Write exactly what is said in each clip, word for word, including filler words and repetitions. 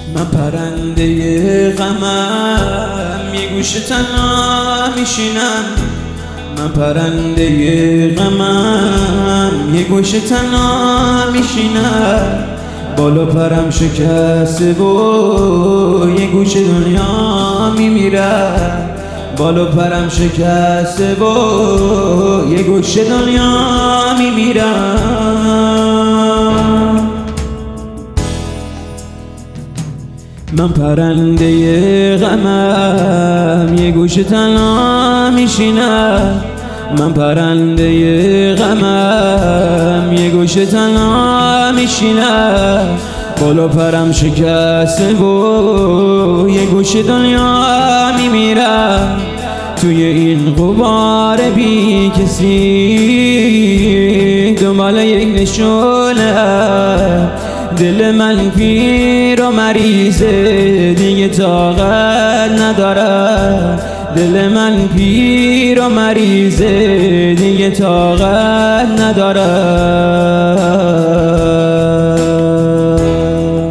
من پرنده غمم یه گوشه تنها میشینم. من پرنده غمم یه گوشه تنها میشینم. بالا پرم شکسته و یه گوشه دنیا میمیرم. بالا پرم شکسته و یه گوشه دنیا میمیرم. من پرنده غمم یه گوشه تنها میشینم. من پرنده غمم یه گوشه تنها میشینم. بالا پرم شکسته و یه گوشه دنیا میمیرم. توی این غبار بی کسی دنبال یک نشونه. دل من پیر و مریضه دیگه طاقت ندارم. دل من پیر و مریضه دیگه طاقت ندارم.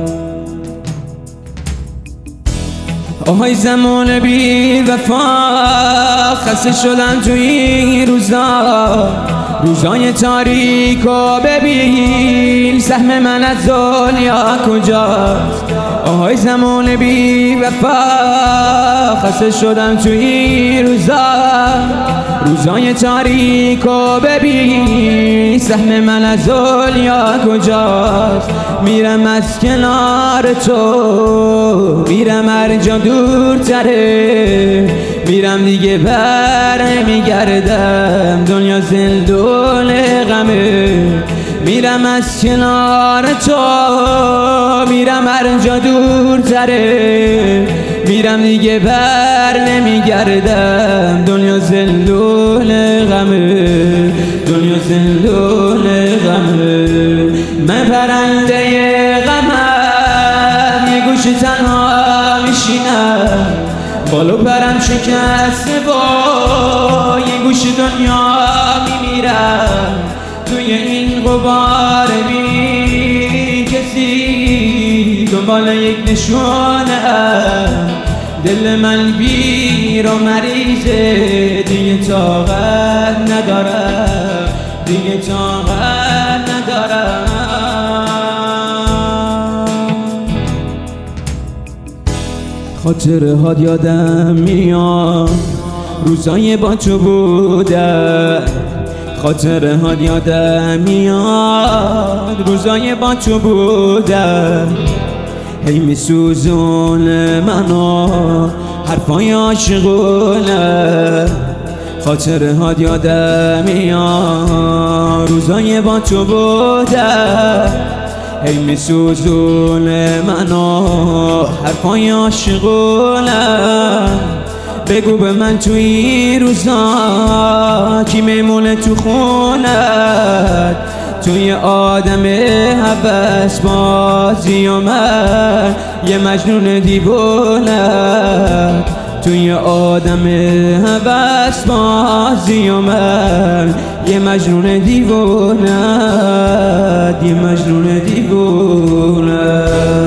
آهای زمان بی وفا خسته شدم توی این روزا. روزای تاریکو ببین سهم من از دنیا کجاست. آهای زمان بی وفا خسته شدم توی این روزا. روزای تاریکو ببین سهم من از دنیا کجاست. میرم از کنار تو میرم هر جا دورتره. میرم دیگه بر نمیگردم دنیا زندون غمه. میرم از کنار تو میرم هر جا دورتره. میرم دیگه بر نمیگردم دنیا زندون غمه. دنیا زندون غمه. من پرنده غمم یه گوشه تنها میشینم. بالا پرم شکسته با یه گوشه دنیا میمیرم. توی این غبار بی کسی دنبال یک نشونه. دل من پیر و مریضه دیگه طاقت ندارم. دیگه طاقت ندارم. خاطره هات یادم میاد روزای با تو بودم. خاطره هات یادم میاد روزای با تو بودم. هی میسوزونه منو حرفای عاشقونه. خاطره هات یادم میاد روزای با تو بودم. هی میسوزونه منو حرفای عاشقونه. بگو به من توی این روزا کی میمونه تو خونت. توی آدم هوس بازی و من یه مجنون دیوونه. توی آدم هوس بازی و من یه مجنون دیوونه. یه مجنون دیوونه.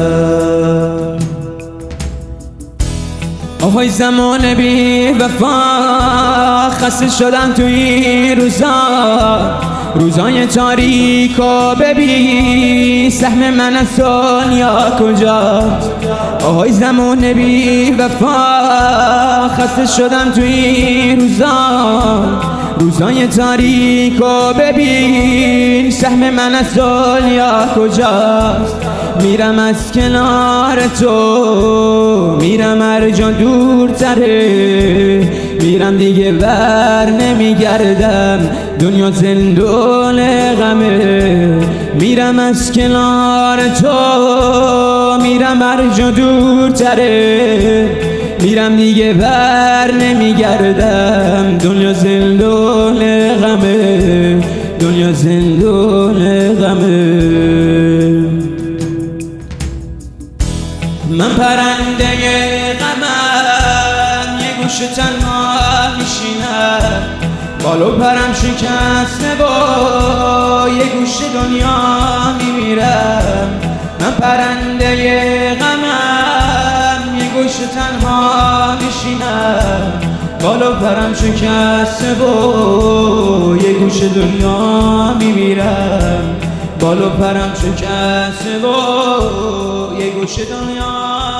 آهای زمان بی وفا خسته شدم توی این روزا. روزای تاریکو ببین سهم من از دنیا کجاست. آهای زمان بی وفا خسته شدم توی این روزا. روزای تاریکو ببین سهم من از دنیا کجاست. میرم از کنار تو میرم هر جا دورتره. میرم دیگه بر نمیگردم دنیا زندون غمه. میرم از کنار تو میرم هر جا دورتره. میرم دیگه بر نمیگردم دنیا زندون غمه. دنیا زندون غمه. من پرنده غمم یه گوشه تنها میشینم. بالا پرم شکسته با یه گوشه دنیا میمیرم. من پرنده غمم گوش تنها میشینم، بالا پرم شکسته و یه گوش دنیا میمیرم. بالا پرم شکسته و یه گوش دنیا